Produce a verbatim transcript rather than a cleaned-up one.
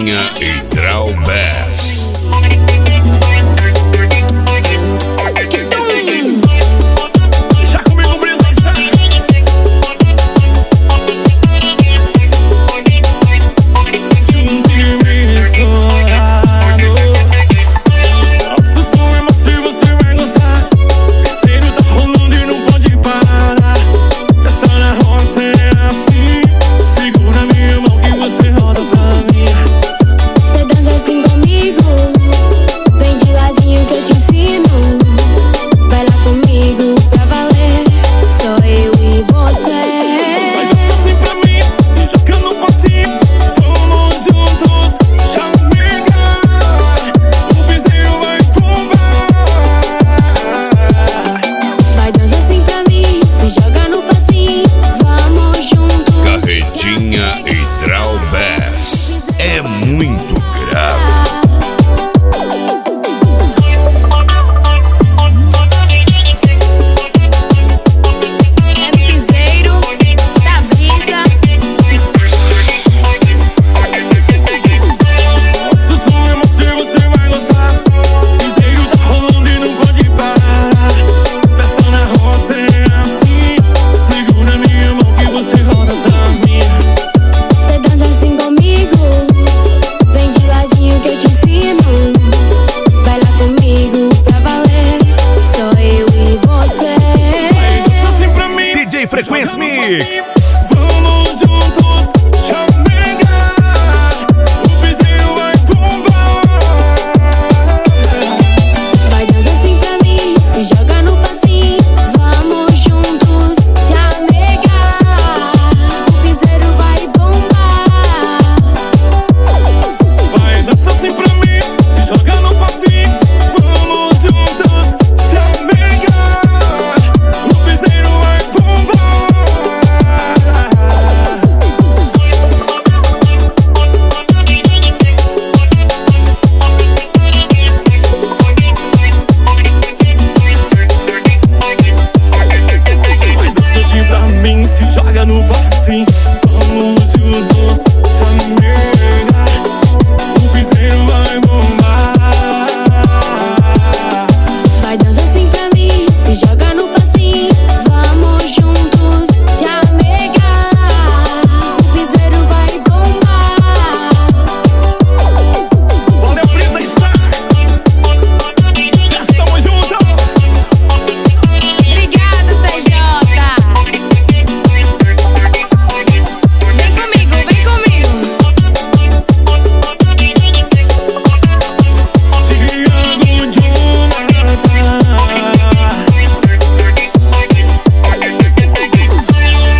Carretinha e Traubers. Já comigo, brisa, está. Junto e misturado. Nosso som é macio, você vai gostar. Parceiro tá rolando e não pode parar. Festa na roça é assim. Segura minha mão que você roda pra mim. Cê dança assim comigo, vem de ladinho que eu te ensino. Vai lá comigo pra valer, só eu e você. Vai dançar assim pra mim, se joga no passinho. Vamos juntos, chamegar. O piseiro vai bombar. Vai dançar assim pra mim, se joga no passinho. Vamos juntos. Carretinha e Traubers. É muito grave. É piseiro da brisa. Nosso som é macio, você vai gostar. Piseiro tá rolando e não pode parar. Festa na roça é assim. Segura minha mão que você roda pra mim. Cê dança assim comigo, vem de ladinho que eu te ensino. Vai lá comigo pra valer, só eu e você. Vai dançar assim pra mim, D J Frequência Mix. vamos juntos, chamegar. O piseiro vai bombar. Vai dançar assim pra mim, se joga no passinho. Vamos juntos, chamegar. O piseiro vai bombar. Vai dançar assim pra mim, se joga no passinho. Vamos juntos, chamegar. O piseiro vai bombar. Vai dançar assim pra mim, se joga no passinho. Vamos juntos,